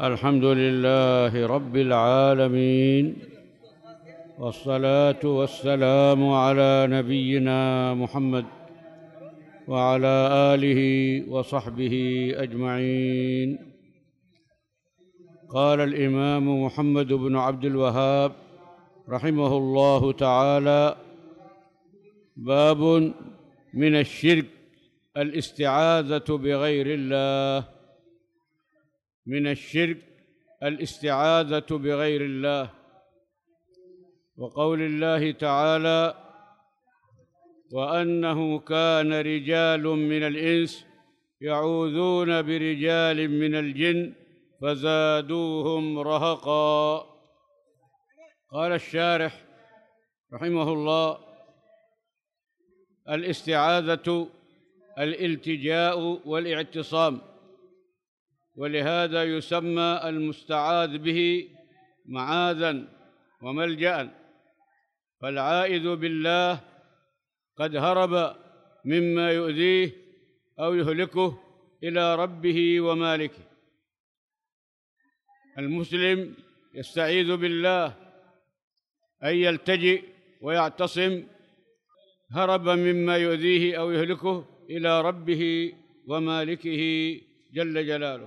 الحمد لله رب العالمين، والصلاة والسلام على نبينا محمد وعلى آله وصحبه أجمعين. قال الإمام محمد بن عبد الوهاب رحمه الله تعالى: باب من الشرك الاستعاذة بغير الله. من الشرك الاستعاذة بغير الله، وقول الله تعالى: وأنه كان رجال من الإنس يعوذون برجال من الجن فزادوهم رهقا. قال الشارح رحمه الله: الاستعاذة الالتجاء والاعتصام، ولهذا يسمى المستعاذ به معاذا وملجأ، فالعائذ بالله قد هرب مما يؤذيه أو يهلكه إلى ربه ومالكه. المسلم يستعيذ بالله أن يلتجئ ويعتصم، هرب مما يؤذيه أو يهلكه إلى ربه ومالكه جل جلاله،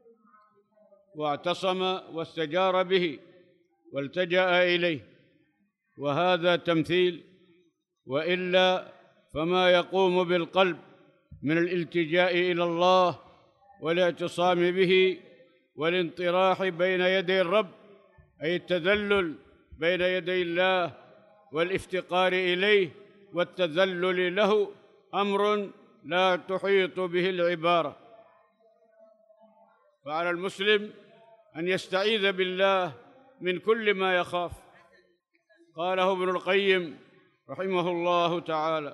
واعتصم واستجار به والتجأ إليه، وهذا تمثيل، وإلا فما يقوم بالقلب من الالتجاء إلى الله والاعتصام به والانطراح بين يدي الرب، أي التذلل بين يدي الله والافتقار إليه والتذلل له، أمر لا تحيط به العبارة. فعلى المسلم أن يستعيذ بالله من كل ما يخاف. قاله ابن القيم رحمه الله تعالى.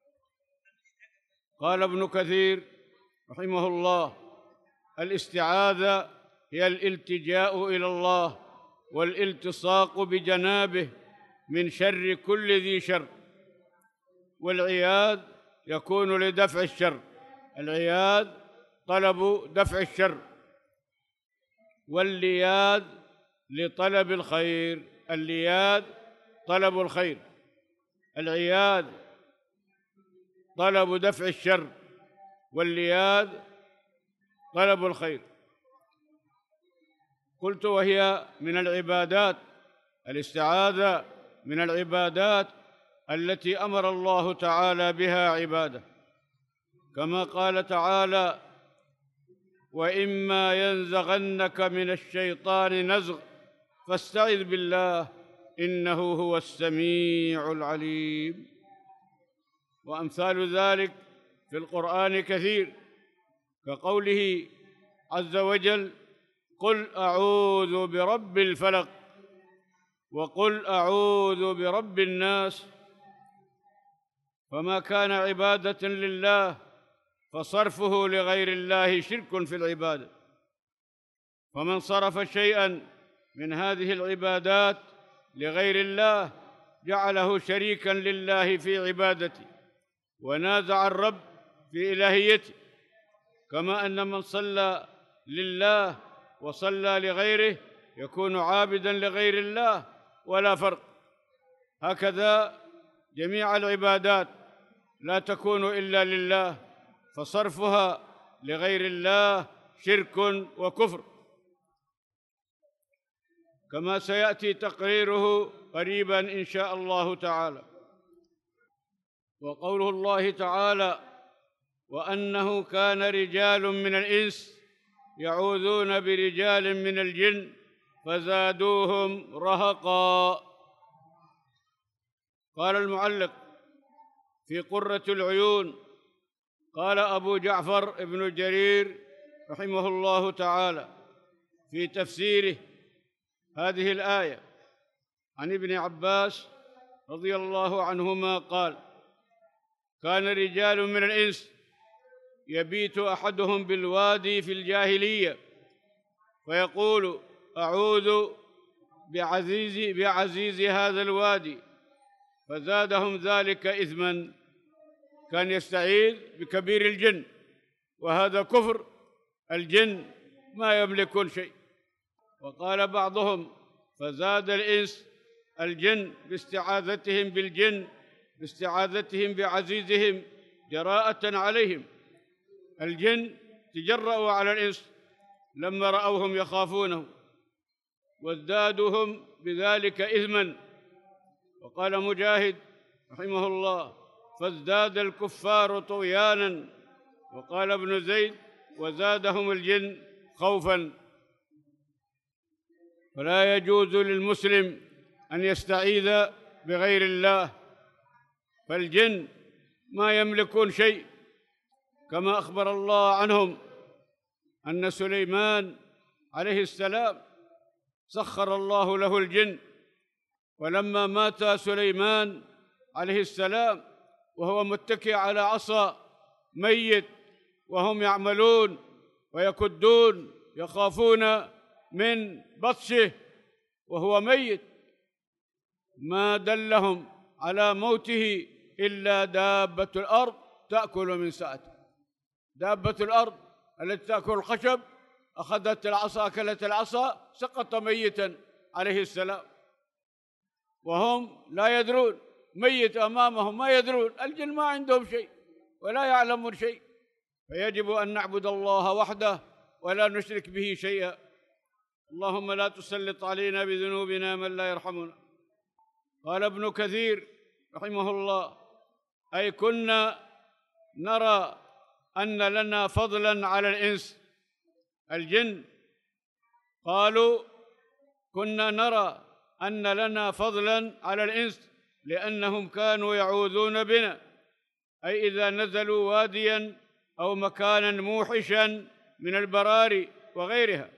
قال ابن كثير رحمه الله: الاستعاذة هي الالتجاء إلى الله والالتصاق بجنابه من شر كل ذي شر، والعياذ يكون لدفع الشر، العياذ طلب دفع الشر، واللياذ لطلب الخير، اللياذ طلب الخير، العياذ طلب دفع الشر، واللياذ طلب الخير. قلت وهي من العبادات، الاستعاذة من العبادات التي أمر الله تعالى بها عباده، كما قال تعالى: وإما ينزغنك من الشيطان نزغ فاستعذ بالله إنه هو السميع العليم. وأمثال ذلك في القرآن كثير، كقوله عز وجل: قل أعوذ برب الفلق، وقل أعوذ برب الناس. فما كان عبادة لله فصرفه لغير الله شرك في العبادة، فمن صرف شيئا من هذه العبادات لغير الله جعله شريكا لله في عبادته، ونازع الرب في إلهيته، كما أن من صلى لله وصلى لغيره يكون عابدا لغير الله ولا فرق. هكذا جميع العبادات لا تكون إلا لله، فصرفها لغير الله شرك وكفر، كما سيأتي تقريره قريبا إن شاء الله تعالى. وقوله الله تعالى: وأنه كان رجال من الإنس يعوذون برجال من الجن فزادوهم رهقا. قال المعلق في قرة العيون: قال أبو جعفر ابن جرير رحمه الله تعالى في تفسيره هذه الآية عن ابن عباس رضي الله عنهما قال: كان رجال من الإنس يبيت أحدهم بالوادي في الجاهلية فيقول: أعوذ بعزيز هذا الوادي، فزادهم ذلك إثما. كان يستعيذ بكبير الجن، وهذا كفر، الجن ما يملكون شيء، وقال بعضهم: فزاد الإنس الجن باستعاذتهم بالجن، باستعاذتهم بعزيزهم جراءة عليهم. الجن تجرأوا على الإنس لما رأوهم يخافونه، وازدادوهم بذلك إثما. وقال مجاهد رحمه الله: فازداد الكفار طغيانا. وقال ابن زيد: وزادهم الجن خوفا. فلا يجوز للمسلم أن يستعيذ بغير الله، فالجن ما يملكون شيء، كما أخبر الله عنهم أن سليمان عليه السلام سخر الله له الجن، ولما مات سليمان عليه السلام وهو متكئ على عصا ميت، وهم يعملون ويكدون يخافون من بطشه وهو ميت، ما دلهم على موته إلا دابة الأرض تأكل من سأته. دابة الأرض التي تأكل الخشب أخذت العصا، أكلت العصا، سقط ميتا عليه السلام، وهم لا يدرون، ميت أمامهم ما يدرون. الجن ما عندهم شيء ولا يعلمون شيء، فيجب أن نعبد الله وحده ولا نشرك به شيئا. اللهم لا تسلط علينا بذنوبنا من لا يرحمنا. قال ابن كثير رحمه الله: أي كنا نرى أن لنا فضلا على الإنس. الجن قالوا: كنا نرى أن لنا فضلا على الإنس لأنهم كانوا يعوذون بنا، أي إذا نزلوا واديا أو مكانا موحشا من البراري وغيرها،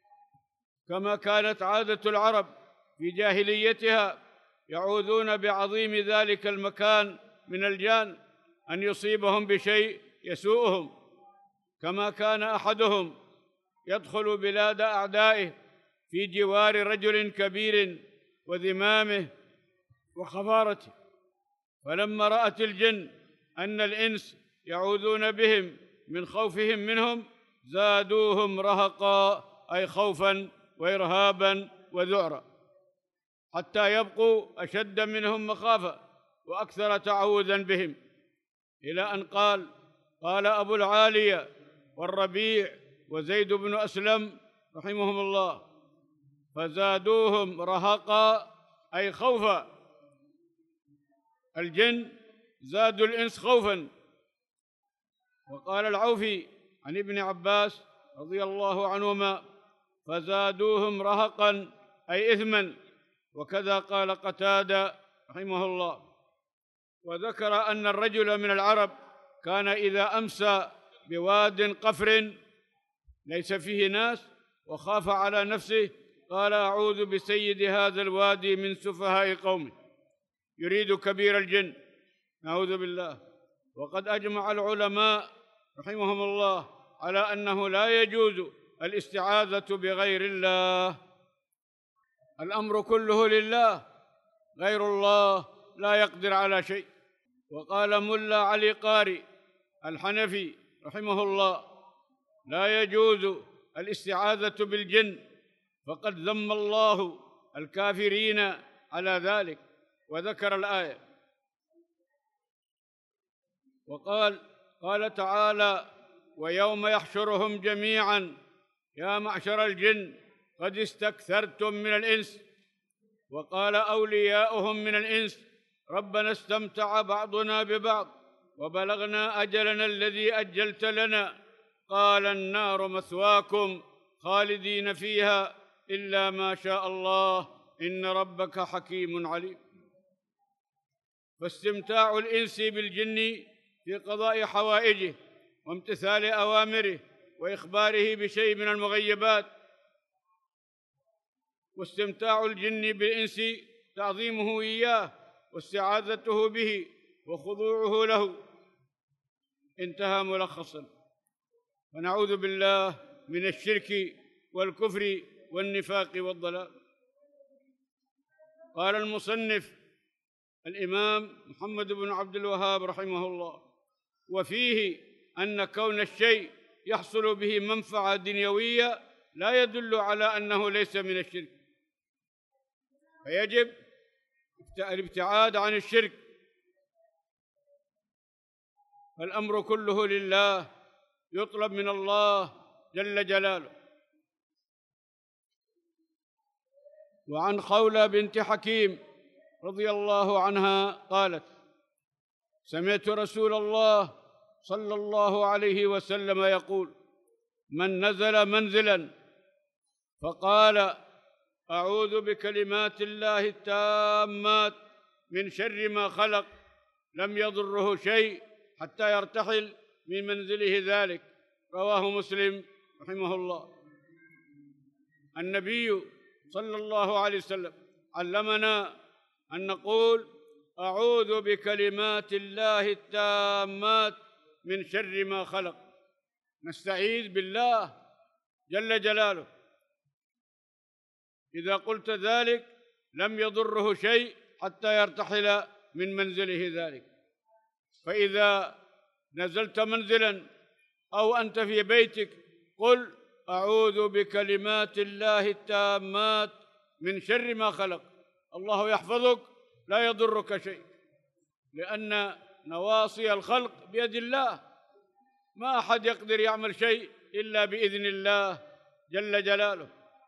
كما كانت عادة العرب في جاهليتها، يعوذون بعظيم ذلك المكان من الجان أن يصيبهم بشيء يسوءهم. كما كان أحدهم يدخل بلاد أعدائه في جوار رجل كبير وذمامه وخفارته، فلما رأت الجن أن الإنس يعوذون بهم من خوفهم منهم زادوهم رهقا، أي خوفا وإرهابا وذعرا، حتى يبقوا أشد منهم مخافة وأكثر تعوذا بهم، إلى أن قال أبو العالية والربيع وزيد بن أسلم رحمهم الله: فزادوهم رهقا، أي خوفا. الجن زادوا الإنس خوفا. وقال العوفي عن ابن عباس رضي الله عنهما: فزادوهم رهقا، أي إثما. وكذا قال قتادة رحمه الله. وذكر أن الرجل من العرب كان إذا أمسى بواد قفر ليس فيه ناس وخاف على نفسه قال: أعوذ بسيد هذا الوادي من سفهاء قومه، يريد كبير الجن، نعوذ بالله. وقد أجمع العلماء رحمهم الله على أنه لا يجوز الاستعاذة بغير الله، الأمر كله لله، غير الله لا يقدر على شيء. وقال ملا علي قاري الحنفي رحمه الله: لا يجوز الاستعاذة بالجن، فقد ذم الله الكافرين على ذلك، وذكر الآية. قال تعالى: ويوم يحشرهم جميعا يا معشر الجن قد استكثرتم من الإنس. وقال أولياؤهم من الإنس: ربنا استمتع بعضنا ببعض وبلغنا أجلنا الذي أجلت لنا، قال النار مثواكم خالدين فيها إلا ما شاء الله إن ربك حكيم عليم. فاستمتاع الإنس بالجن في قضاء حوائجه وامتثال أوامره وإخباره بشيء من المغيبات، واستمتاع الجن بالإنس تعظيمه إياه واستعاذته به وخضوعه له. انتهى ملخصا. ونعوذ بالله من الشرك والكفر والنفاق والضلال. قال المصنف الإمام محمد بن عبد الوهاب رحمه الله: وفيه أن كون الشيء يحصل به منفعة دنيوية لا يدل على أنه ليس من الشرك، فيجب الابتعاد عن الشرك. فالأمر كله لله، يطلب من الله جل جلاله. وعن خولة بنت حكيم رضي الله عنها قالت: سمعت رسول الله صلى الله عليه وسلم يقول: من نزل منزلا فقال: أعوذ بكلمات الله التامات من شر ما خلق، لم يضره شيء حتى يرتحل من منزله ذلك. رواه مسلم رحمه الله. النبي صلى الله عليه وسلم علمنا أن نقول: أعوذ بكلمات الله التامات من شر ما خلق، نستعيذ بالله جل جلاله. إذا قلت ذلك لم يضره شيء حتى يرتحل من منزله ذلك. فإذا نزلت منزلا أو أنت في بيتك قل: أعوذ بكلمات الله التامات من شر ما خلق، الله يحفظك، لا يضرك شيء، لأن نواصي الخلق بيد الله، ما أحد يقدر يعمل شيء إلا بإذن الله جل جلاله.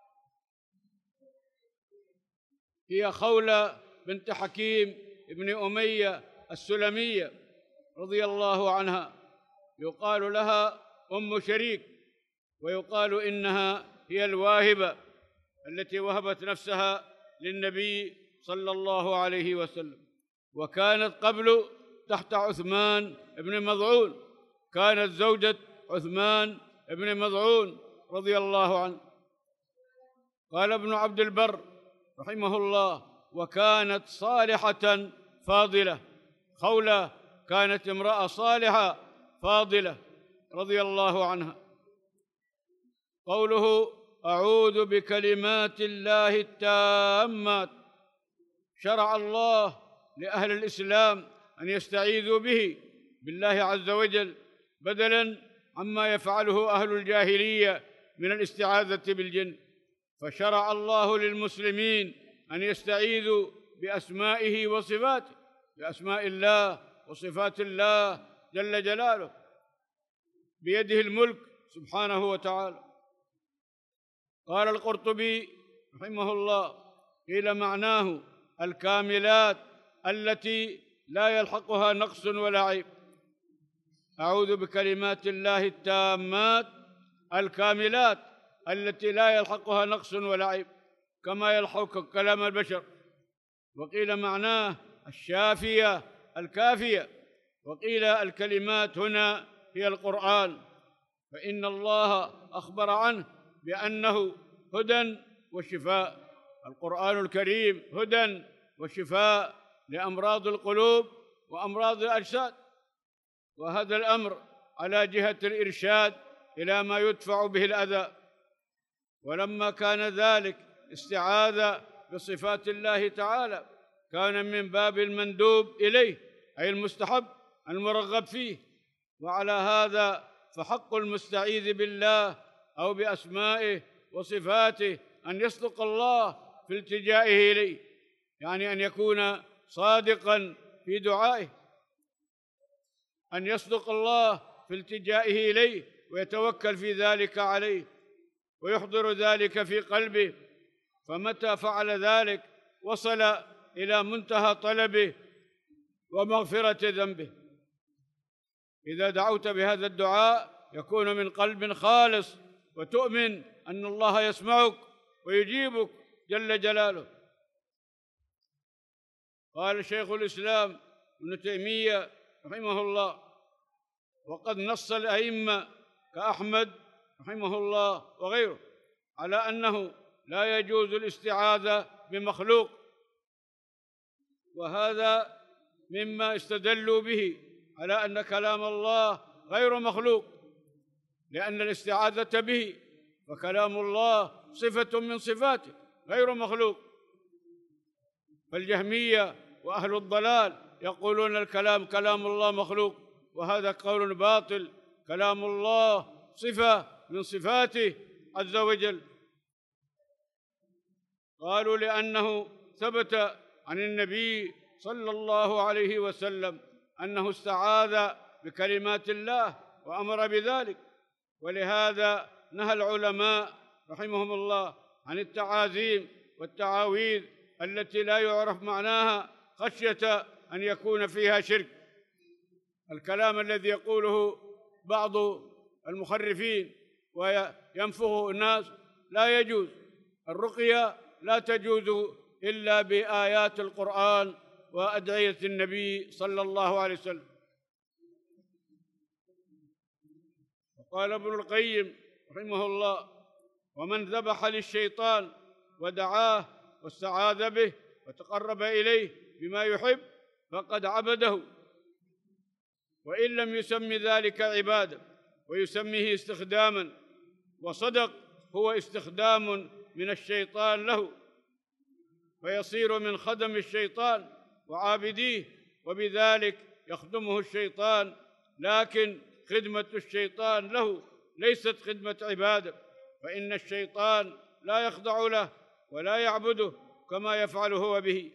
هي خولة بنت حكيم ابن أمية السلمية رضي الله عنها، يقال لها أم شريك، ويقال إنها هي الواهبة التي وهبت نفسها للنبي صلى الله عليه وسلم، وكانت قبل تحت عثمان بن مظعون، كانت زوجة عثمان بن مظعون رضي الله عنه. قال ابن عبد البر رحمه الله: وكانت صالحة فاضلة. خولة كانت امرأة صالحة فاضلة رضي الله عنها. قوله: أعوذ بكلمات الله التامات، شرع الله لأهل الإسلام أن يستعيذوا به، بالله عز وجل، بدلاً عما يفعله أهل الجاهلية من الاستعاذة بالجن. فشرع الله للمسلمين أن يستعيذوا بأسمائه وصفاته، بأسماء الله وصفات الله جل جلاله، بيده الملك سبحانه وتعالى. قال القرطبي رحمه الله: قيل معناه الكاملات التي لا يلحقها نقص ولا عيب. أعوذ بكلمات الله التامات، الكاملات التي لا يلحقها نقص ولا عيب، كما يلحق كلام البشر. وقيل معناه الشافية الكافية. وقيل الكلمات هنا هي القرآن، فإن الله أخبر عنه بأنه هدى وشفاء. القرآن الكريم هدى وشفاء لأمراض القلوب وأمراض الأجساد، وهذا الأمر على جهة الإرشاد إلى ما يدفع به الأذى. ولما كان ذلك استعاذة بصفات الله تعالى، كان من باب المندوب إليه، أي المستحب المرغب فيه. وعلى هذا فحق المستعيذ بالله أو بأسمائه وصفاته أن يصدق الله في التجائه إليه، يعني أن يكون صادقاً في دعائه، أن يصدق الله في التجائه إليه ويتوكل في ذلك عليه ويحضر ذلك في قلبه. فمتى فعل ذلك وصل إلى منتهى طلبه ومغفرة ذنبه. إذا دعوت بهذا الدعاء يكون من قلب خالص، وتؤمن أن الله يسمعك ويجيبك جل جلاله. قال شيخ الإسلام ابن تيمية رحمه الله: وقد نص الأئمة كأحمد رحمه الله وغيره على أنه لا يجوز الاستعاذة بمخلوق، وهذا مما استدلوا به على أن كلام الله غير مخلوق، لأن الاستعاذة به فكلام الله صفة من صفاته غير مخلوق. فالجهمية وأهل الضلال يقولون الكلام كلام الله مخلوق، وهذا قول باطل. كلام الله صفة من صفاته عز وجل. قالوا لأنه ثبت عن النبي صلى الله عليه وسلم أنه استعاذ بكلمات الله وأمر بذلك، ولهذا نهى العلماء رحمهم الله عن التعازيم والتعاويذ التي لا يعرف معناها خشية أن يكون فيها شرك. الكلام الذي يقوله بعض المخرفين وينفخه الناس لا يجوز. الرقية لا تجوز إلا بآيات القرآن وأدعية النبي صلى الله عليه وسلم. وقال ابن القيم رحمه الله: ومن ذبح للشيطان ودعاه واستعاذ به وتقرب إليه بما يحب فقد عبده، وإن لم يسم ذلك عبادة ويسميه استخداما، وصدق هو استخدام من الشيطان له، فيصير من خدم الشيطان وعابديه، وبذلك يخدمه الشيطان، لكن خدمة الشيطان له ليست خدمة عبادة، فإن الشيطان لا يخضع له ولا يعبده كما يفعل هو به.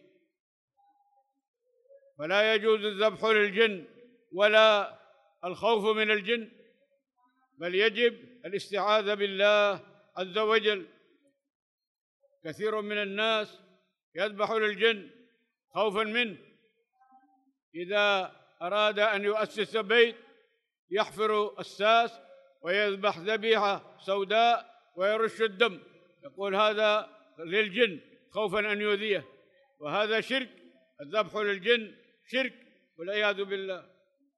فلا يجوز الذبح للجن ولا الخوف من الجن، بل يجب الاستعاذة بالله عز وجل. كثير من الناس يذبح للجن خوفا منه. إذا أراد أن يؤسس بيت يحفر أساس ويذبح ذبيحة سوداء ويرش الدم، يقول هذا للجن خوفا أن يؤذيه، وهذا شرك. الذبح للجن شرك والعياذ بالله.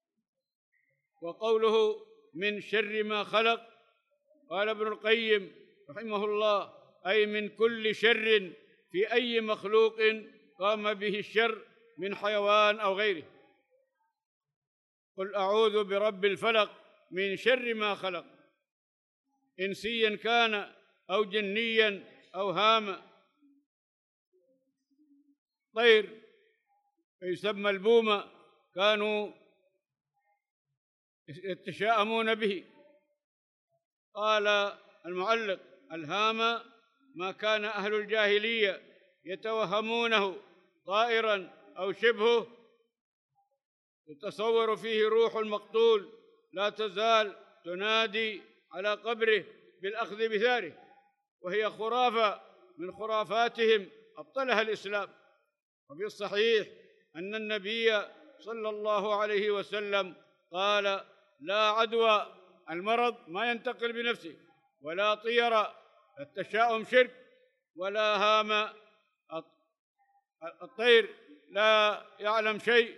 وقوله من شر ما خلق، قال ابن القيم رحمه الله: أي من كل شر في أي مخلوق قام به الشر من حيوان أو غيره. قل أعوذ برب الفلق من شر ما خلق، إنسيا كان أو جنيا أو هاما. طير يسمى البومة كانوا يتشاءمون به. قال المعلق: الهامة ما كان أهل الجاهلية يتوهمونه طائرا أو شبهه يتصور فيه روح المقتول لا تزال تنادي على قبره بالأخذ بثاره، وهي خرافة من خرافاتهم أبطلها الإسلام. وفي الصحيح أن النبي صلى الله عليه وسلم قال: لا عدوى، المرض ما ينتقل بنفسه، ولا طير، التشاؤم شرك، ولا هام، الطير لا يعلم شيء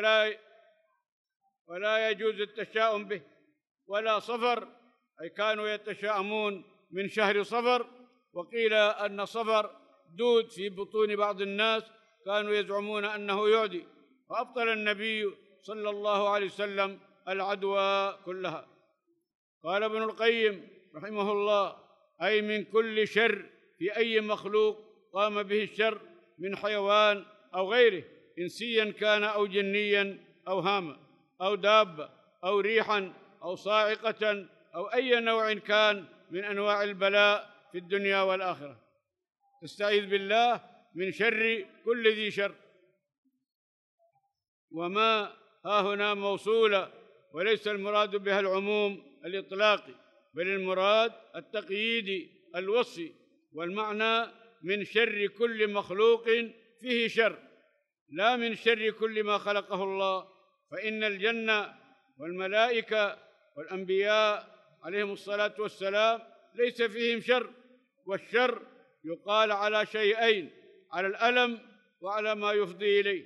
ولا يجوز التشاؤم به، ولا صفر، أي كانوا يتشاءمون من شهر صفر. وقيل أن صفر دود في بطون بعض الناس كانوا يزعمون أنه يعدي، فأبطل النبي صلى الله عليه وسلم العدوى كلها. قال ابن القيم رحمه الله: أي من كل شر في أي مخلوق قام به الشر من حيوان أو غيره، إنسيا كان أو جنيا أو هاما أو دابة أو ريحا أو صاعقة أو أي نوع كان من أنواع البلاء في الدنيا والآخرة. تستعيذ بالله من شر كل ذي شر. وما ها هنا موصولة، وليس المراد بها العموم الإطلاقي، بل المراد التقييدي الوصفي، والمعنى من شر كل مخلوق فيه شر، لا من شر كل ما خلقه الله، فإن الجنة والملائكة والأنبياء عليهم الصلاة والسلام ليس فيهم شر، والشر يقال على شيئين: على الألم وعلى ما يفضي إليه.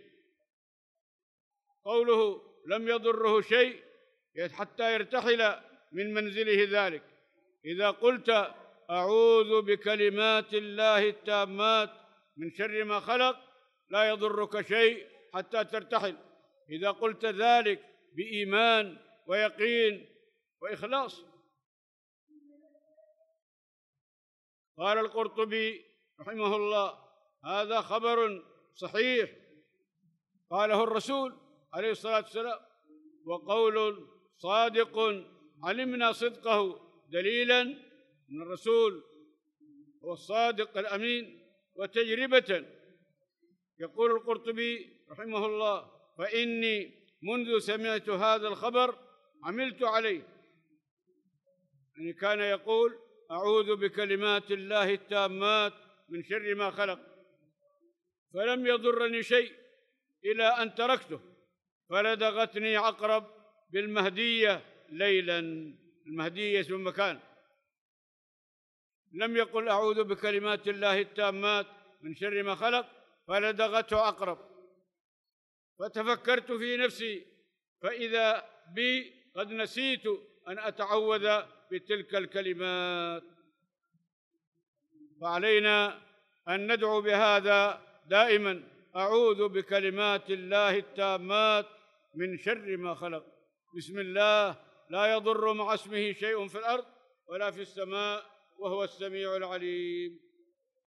قوله لم يضره شيء حتى يرتحل من منزله ذلك. إذا قلت أعوذ بكلمات الله التامات من شر ما خلق لا يضرك شيء حتى ترتحل، إذا قلت ذلك بإيمان ويقين وإخلاص. قال القرطبي رحمه الله: هذا خبر صحيح قاله الرسول عليه الصلاة والسلام، وقول صادق علمنا صدقه دليلا من الرسول هو الصادق الأمين، وتجربة. يقول القرطبي رحمه الله: فإني منذ سمعت هذا الخبر عملت عليه. يعني كان يقول: أعوذ بكلمات الله التامات من شر ما خلق، فلم يضرني شيء إلى أن تركته، فلدغتني عقرب بالمهدية ليلا. المهدية اسم مكان. لم يقل أعوذ بكلمات الله التامات من شر ما خلق فلدغته عقرب. فتفكرت في نفسي فإذا بي قد نسيت أن أتعوذ بتلك الكلمات. فعلينا أن ندعو بهذا دائما: أعوذ بكلمات الله التامات من شر ما خلق. بسم الله لا يضر مع اسمه شيء في الأرض ولا في السماء، وهو السميع العليم.